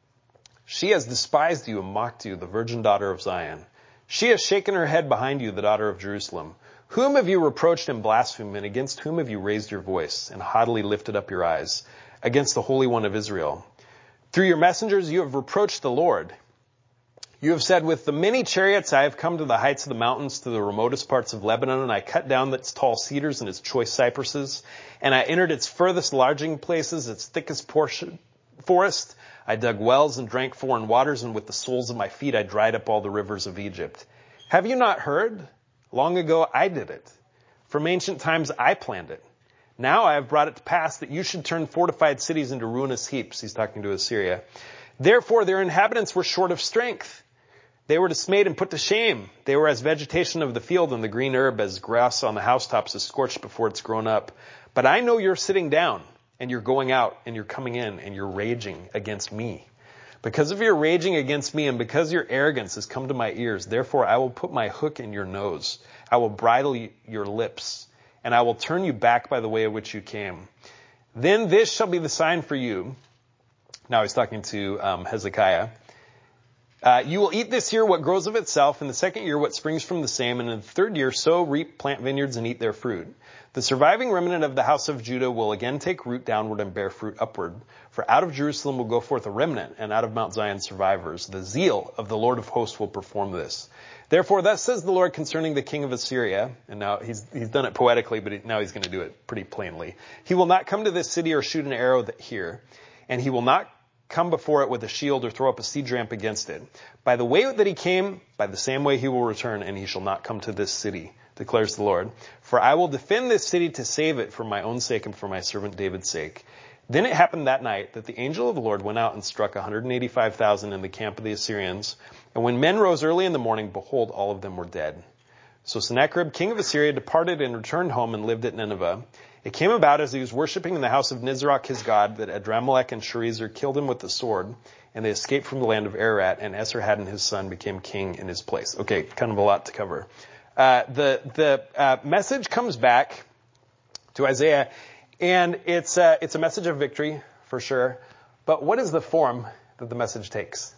She has despised you and mocked you, the virgin daughter of Zion. She has shaken her head behind you, the daughter of Jerusalem. Whom have you reproached and blasphemed, and against whom have you raised your voice and haughtily lifted up your eyes? Against the Holy One of Israel. Through your messengers you have reproached the Lord. You have said, with the many chariots I have come to the heights of the mountains, to the remotest parts of Lebanon, and I cut down its tall cedars and its choice cypresses, and I entered its furthest lodging places, its thickest portion, forest. I dug wells and drank foreign waters, and with the soles of my feet I dried up all the rivers of Egypt. Have you not heard? Long ago I did it. From ancient times I planned it. Now I have brought it to pass that you should turn fortified cities into ruinous heaps. He's talking to Assyria. Therefore their inhabitants were short of strength. They were dismayed and put to shame. They were as vegetation of the field and the green herb, as grass on the housetops is scorched before it's grown up. But I know you're sitting down, and you're going out, and you're coming in, and you're raging against me. Because of your raging against me, and because your arrogance has come to my ears, therefore I will put my hook in your nose. I will bridle your lips, and I will turn you back by the way of which you came. Then this shall be the sign for you. Now he's talking to um, Hezekiah. Uh, you will eat this year what grows of itself, in the second year what springs from the same, and in the third year sow, reap, plant vineyards, and eat their fruit. The surviving remnant of the house of Judah will again take root downward and bear fruit upward. For out of Jerusalem will go forth a remnant, and out of Mount Zion survivors. The zeal of the Lord of hosts will perform this. Therefore, thus says the Lord concerning the king of Assyria, and now he's he's done it poetically, but he, now he's going to do it pretty plainly. He will not come to this city or shoot an arrow that here, and he will not come before it with a shield or throw up a siege ramp against it. By the way that he came, by the same way he will return, and he shall not come to this city, declares the Lord. For I will defend this city to save it for my own sake and for my servant David's sake. Then it happened that night that the angel of the Lord went out and struck one hundred eighty-five thousand in the camp of the Assyrians. And when men rose early in the morning, behold, all of them were dead. So Sennacherib, king of Assyria, departed and returned home and lived at Nineveh. It came about as he was worshiping in the house of Nisroch his god that Adramelech and Sharezer killed him with the sword, and they escaped from the land of Ararat, and Esarhaddon his son became king in his place. Okay, kind of a lot to cover. Uh, the the uh, message comes back to Isaiah, And it's a, it's a message of victory, for sure. But what is the form that the message takes?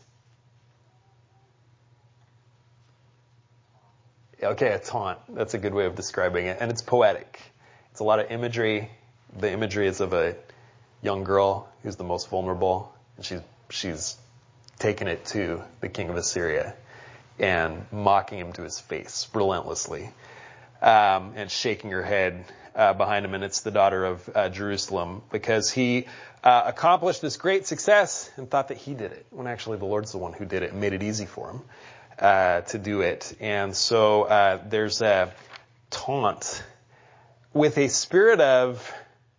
Okay, a taunt. That's a good way of describing it. And it's poetic. It's a lot of imagery. The imagery is of a young girl who's the most vulnerable. And she's, she's taken it to the king of Assyria and mocking him to his face relentlessly, um, and shaking her head uh, behind him. And it's the daughter of uh, Jerusalem, because he uh, accomplished this great success and thought that he did it, when actually the Lord's the one who did it and made it easy for him uh, to do it. And so uh, there's a taunt with a spirit of,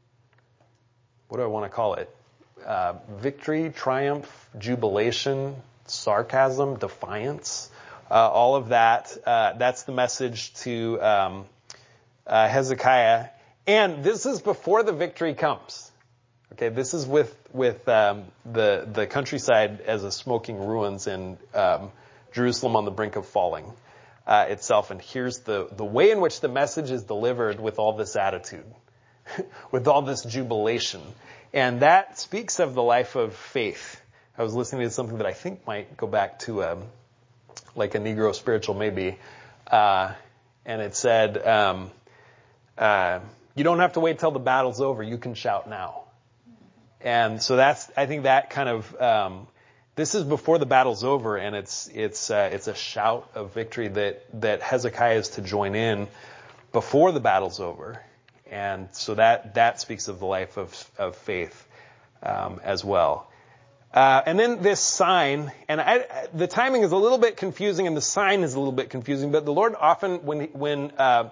what do I want to call it? Uh, victory, triumph, jubilation, sarcasm, defiance, uh, all of that. Uh, that's the message to um, uh, Hezekiah. And this is before the victory comes. Okay, this is with with um, the the countryside as a smoking ruins and um, Jerusalem on the brink of falling uh, itself. And here's the the way in which the message is delivered with all this attitude, with all this jubilation. And that speaks of the life of faith. I was listening to something that I think might go back to um, like a Negro spiritual maybe. Uh, and it said, um, uh, you don't have to wait till the battle's over. You can shout now. And so that's, I think that kind of, um, this is before the battle's over, and it's, it's, uh, it's a shout of victory that, that Hezekiah is to join in before the battle's over. And so that, that speaks of the life of, of faith, um, as well. Uh, and then this sign, and I, the timing is a little bit confusing and the sign is a little bit confusing, but the Lord often, when, when, uh,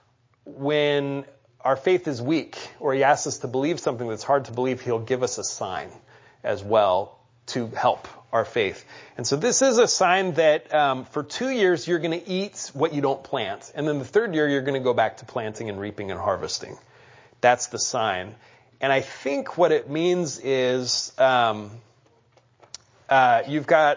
when our faith is weak, or he asks us to believe something that's hard to believe, he'll give us a sign as well to help our faith. And so this is a sign that um, for two years you're going to eat what you don't plant. And then the third year you're going to go back to planting and reaping and harvesting. That's the sign. And I think what it means is um, uh, you've got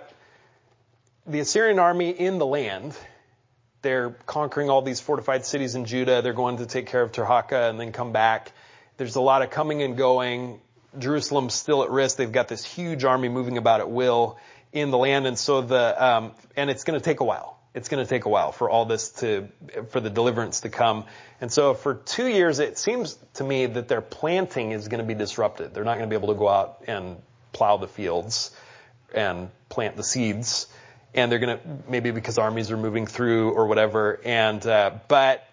the Assyrian army in the land. They're conquering all these fortified cities in Judah. They're going to take care of Tirhakah and then come back. There's a lot of coming and going. Jerusalem's still at risk. They've got this huge army moving about at will in the land. And so the, um, and it's going to take a while. It's going to take a while for all this to, for the deliverance to come. And so for two years, it seems to me that their planting is going to be disrupted. They're not going to be able to go out and plow the fields and plant the seeds. And they're going to, maybe because armies are moving through or whatever. And, uh, but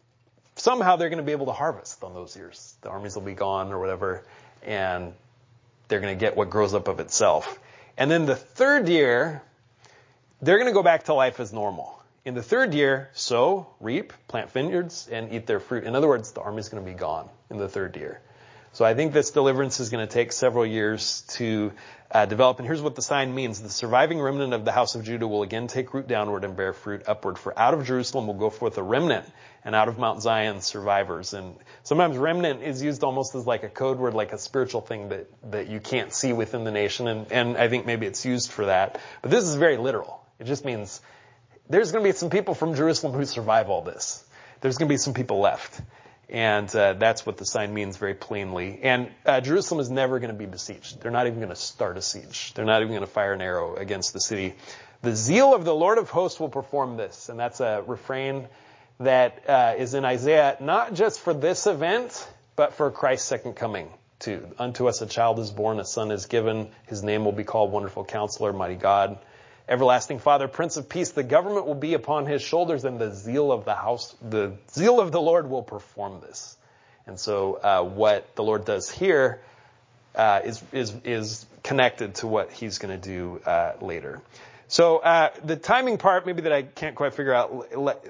somehow they're going to be able to harvest on those years. The armies will be gone or whatever. And they're going to get what grows up of itself. And then the third year, they're going to go back to life as normal. In the third year, sow, reap, plant vineyards, and eat their fruit. In other words, the army's going to be gone in the third year. So I think this deliverance is going to take several years to uh, develop. And here's what the sign means. The surviving remnant of the house of Judah will again take root downward and bear fruit upward. For out of Jerusalem will go forth a remnant, and out of Mount Zion survivors. And sometimes remnant is used almost as like a code word, like a spiritual thing that, that you can't see within the nation. And, and I think maybe it's used for that. But this is very literal. It just means there's going to be some people from Jerusalem who survive all this. There's going to be some people left. And uh, that's what the sign means very plainly. And uh, Jerusalem is never going to be besieged. They're not even going to start a siege. They're not even going to fire an arrow against the city. The zeal of the Lord of hosts will perform this. And that's a refrain that uh, is in Isaiah, not just for this event, but for Christ's second coming too. Unto us a child is born, a son is given. His name will be called Wonderful Counselor, Mighty God, Everlasting Father, Prince of Peace. The government will be upon his shoulders, and the zeal of the house, the zeal of the Lord will perform this. And so, uh, what the Lord does here uh, is is is connected to what he's going to do uh, later. So, uh, the timing part, maybe that I can't quite figure out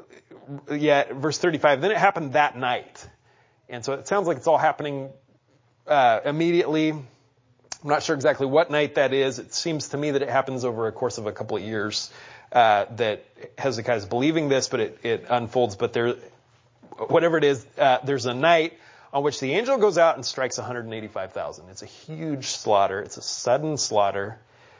yet. Verse thirty-five. Then it happened that night, and so it sounds like it's all happening uh, immediately. I'm not sure exactly what night that is. It seems to me that it happens over a course of a couple of years, uh, that Hezekiah is believing this, but it, it unfolds. But there, whatever it is, uh, there's a night on which the angel goes out and strikes one hundred eighty-five thousand. It's a huge slaughter. It's a sudden slaughter.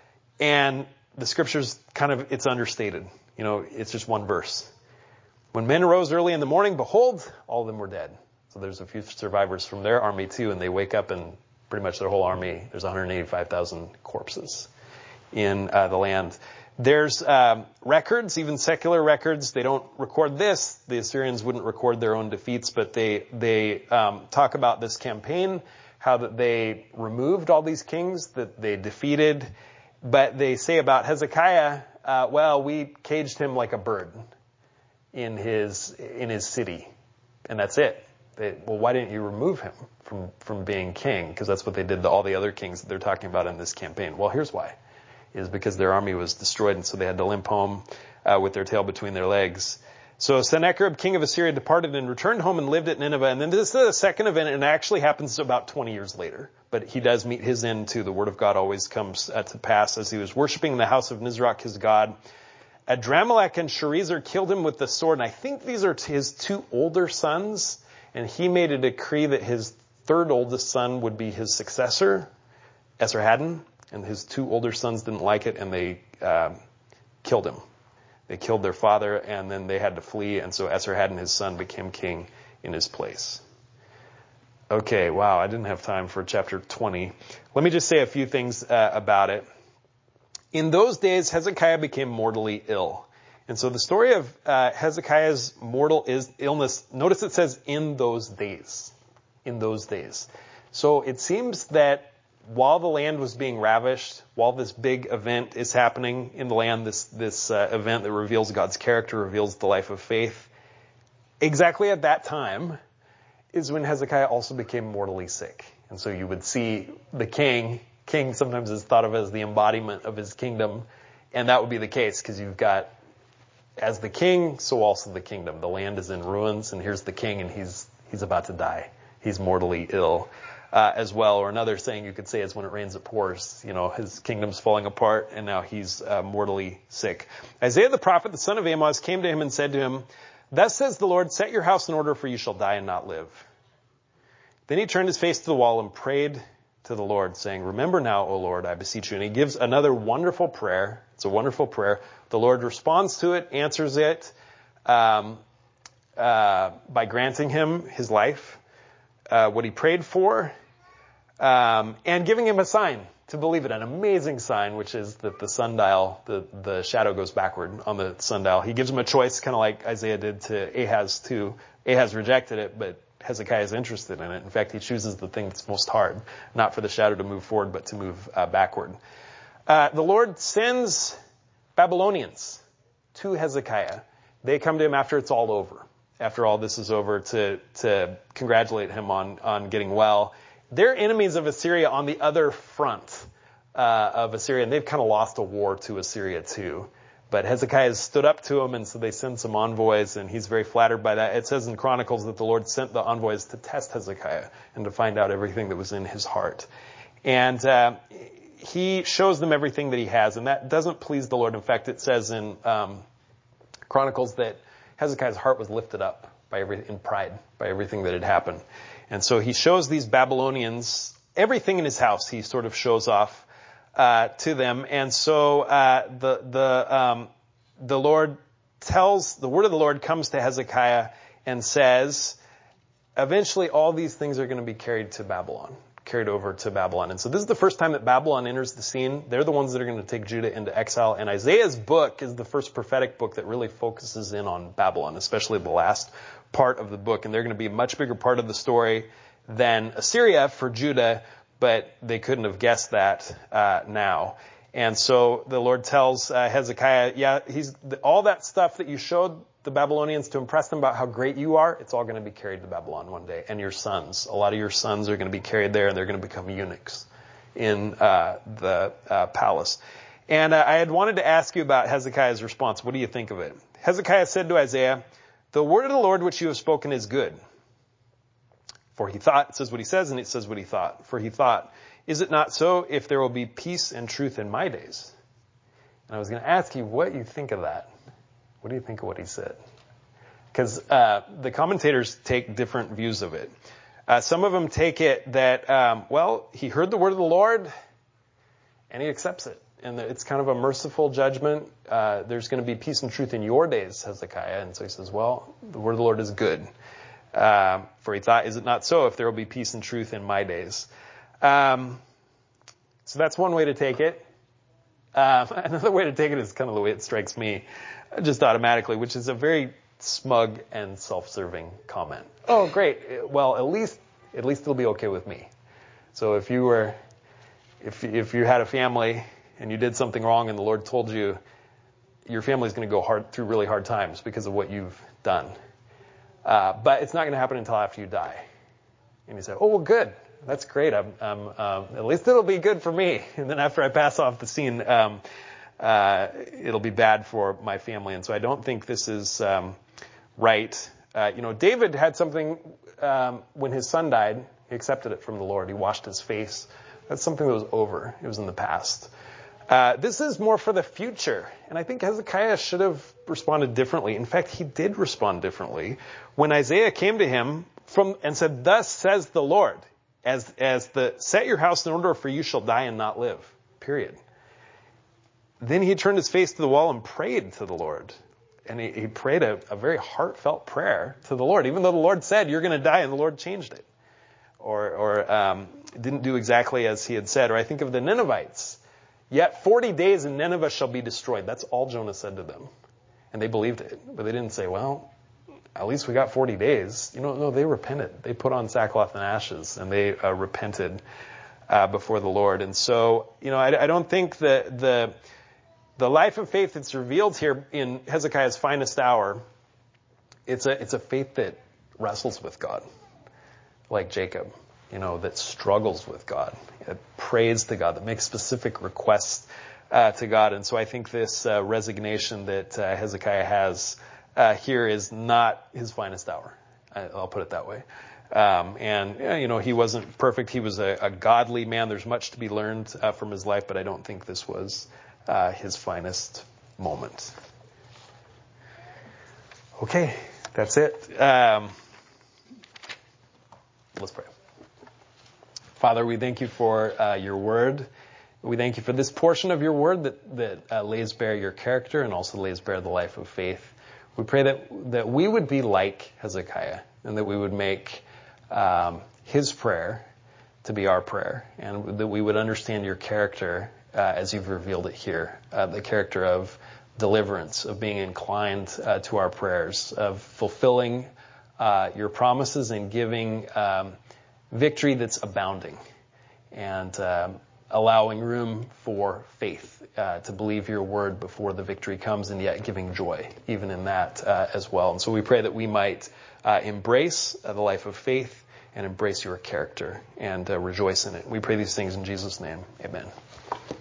And the scriptures kind of, it's understated. You know, it's just one verse. When men arose early in the morning, behold, all of them were dead. So there's a few survivors from their army too, and they wake up and pretty much their whole army, there's one hundred eighty-five thousand corpses in uh, the land. There's um, records, even secular records. They don't record this. The Assyrians wouldn't record their own defeats, but they they um, talk about this campaign, how that they removed all these kings that they defeated. But they say about Hezekiah, uh, well, we caged him like a bird in his in his city, and that's it. They, well, why didn't you remove him from from being king? Because that's what they did to all the other kings that they're talking about in this campaign. Well, here's why. Is because their army was destroyed, and so they had to limp home uh, with their tail between their legs. So Sennacherib, king of Assyria, departed and returned home and lived at Nineveh. And then this is the second event, and it actually happens about twenty years later. But he does meet his end too. The word of God always comes uh, to pass. As he was worshiping in the house of Nisroch, his god, Adramelech and Sharezer killed him with the sword. And I think these are his two older sons. And he made a decree that his third oldest son would be his successor, Esarhaddon. And his two older sons didn't like it, and they uh, killed him. They killed their father, and then they had to flee, and so Esarhaddon, his son, became king in his place. Okay, wow, I didn't have time for chapter twenty. Let me just say a few things uh, about it. In those days, Hezekiah became mortally ill. And so the story of uh, Hezekiah's mortal is illness, notice it says in those days. In those days. So it seems that while the land was being ravished, while this big event is happening in the land, this this uh, event that reveals God's character, reveals the life of faith, exactly at that time is when Hezekiah also became mortally sick. And so you would see the king, king sometimes is thought of as the embodiment of his kingdom, and that would be the case because you've got, as the king, so also the kingdom. The land is in ruins, and here's the king, and he's he's about to die. He's mortally ill. Uh, as well, or another saying you could say is when it rains it pours. You know, his kingdom's falling apart, and now he's uh, mortally sick. Isaiah the prophet, the son of Amoz, came to him and said to him, "Thus says the Lord, set your house in order, for you shall die and not live." Then he turned his face to the wall and prayed to the Lord, saying, "Remember now, O Lord, I beseech you." And he gives another wonderful prayer. It's a wonderful prayer. The Lord responds to it, answers it um, uh, by granting him his life, uh, what he prayed for, Um, and giving him a sign to believe it, an amazing sign, which is that the sundial, the, the shadow goes backward on the sundial. He gives him a choice, kind of like Isaiah did to Ahaz too. Ahaz rejected it, but Hezekiah is interested in it. In fact, he chooses the thing that's most hard, not for the shadow to move forward, but to move uh, backward. Uh, the Lord sends Babylonians to Hezekiah. They come to him after it's all over, after all this is over, to, to congratulate him on, on getting well. They're enemies of Assyria on the other front uh, of Assyria, and they've kind of lost a war to Assyria too. But Hezekiah has stood up to him, and so they send some envoys, and he's very flattered by that. It says in Chronicles that the Lord sent the envoys to test Hezekiah and to find out everything that was in his heart. And uh, he shows them everything that he has, and that doesn't please the Lord. In fact, it says in um, Chronicles that Hezekiah's heart was lifted up by every, in pride by everything that had happened. And so he shows these Babylonians everything in his house. He sort of shows off uh, to them. And so uh, the the um, the Lord tells, the word of the Lord comes to Hezekiah and says, eventually all these things are going to be carried to Babylon, carried over to Babylon. And so this is the first time that Babylon enters the scene. They're the ones that are going to take Judah into exile. And Isaiah's book is the first prophetic book that really focuses in on Babylon, especially the last part of the book. And they're going to be a much bigger part of the story than Assyria for Judah, but they couldn't have guessed that uh, now. And so the Lord tells uh, Hezekiah, yeah, he's all that stuff that you showed the Babylonians to impress them about how great you are, it's all going to be carried to Babylon one day. And your sons, a lot of your sons are going to be carried there, and they're going to become eunuchs in uh, the uh, palace. And uh, I had wanted to ask you about Hezekiah's response. What do you think of it? Hezekiah said to Isaiah, "The word of the Lord which you have spoken is good." For he thought, it says what he says, and it says what he thought. For he thought, "Is it not so if there will be peace and truth in my days?" And I was going to ask you what you think of that. What do you think of what he said? Because uh, the commentators take different views of it. Uh, some of them take it that, um, well, he heard the word of the Lord, and he accepts it. And it's kind of a merciful judgment. Uh, there's going to be peace and truth in your days, Hezekiah. And so he says, well, the word of the Lord is good. Uh, for he thought, is it not so, if there will be peace and truth in my days? Um, so that's one way to take it. Uh, another way to take it is kind of the way it strikes me, just automatically, which is a very smug and self-serving comment. Oh, great. Well, at least at least it'll be okay with me. So if you were, if if you had a family and you did something wrong and the Lord told you your family's going to go hard through really hard times because of what you've done, uh, but it's not going to happen until after you die, and you say, oh, well, good. That's great. I'm, I'm, um, at least it'll be good for me. And then after I pass off the scene, um, uh, it'll be bad for my family. And so I don't think this is um, right. Uh, you know, David had something um, when his son died. He accepted it from the Lord. He washed his face. That's something that was over. It was in the past. Uh, this is more for the future. And I think Hezekiah should have responded differently. In fact, he did respond differently. When Isaiah came to him from and said, thus says the Lord, As as the set your house in order, for you shall die and not live. Period. Then he turned his face to the wall and prayed to the Lord. And he, he prayed a, a very heartfelt prayer to the Lord, even though the Lord said, you're going to die, and the Lord changed it. Or, or um, didn't do exactly as he had said. Or I think of the Ninevites. Yet forty days and Nineveh shall be destroyed. That's all Jonah said to them. And they believed it. But they didn't say, well, at least we got forty days. You know, no, they repented. They put on sackcloth and ashes, and they uh, repented uh, before the Lord. And so, you know, I, I don't think that the the life of faith that's revealed here in Hezekiah's finest hour, it's a it's a faith that wrestles with God, like Jacob. You know, that struggles with God, that prays to God, that makes specific requests uh, to God. And so, I think this uh, resignation that uh, Hezekiah has Uh, here is not his finest hour. I, I'll put it that way. Um, and, you know, he wasn't perfect. He was a, a godly man. There's much to be learned uh, from his life, but I don't think this was uh, his finest moment. Okay, that's it. Um, let's pray. Father, we thank you for uh, your word. We thank you for this portion of your word that, that uh, lays bare your character and also lays bare the life of faith. We pray that that we would be like Hezekiah, and that we would make um, his prayer to be our prayer, and that we would understand your character uh, as you've revealed it here, uh, the character of deliverance, of being inclined uh, to our prayers, of fulfilling uh, your promises and giving um, victory that's abounding, and um, allowing room for faith uh, to believe your word before the victory comes, and yet giving joy even in that uh, as well. And so we pray that we might uh, embrace uh, the life of faith and embrace your character and uh, rejoice in it. We pray these things in Jesus' name. Amen.